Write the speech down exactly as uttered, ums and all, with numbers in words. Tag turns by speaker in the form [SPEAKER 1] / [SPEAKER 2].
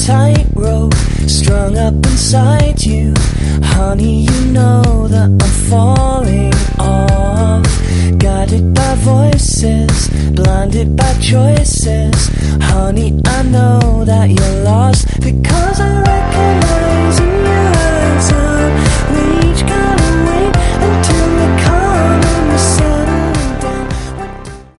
[SPEAKER 1] tightrope strung up inside you. Honey, you know that I'm falling off. Guided by voices, blinded by choices. Honey, I know that you're lost because I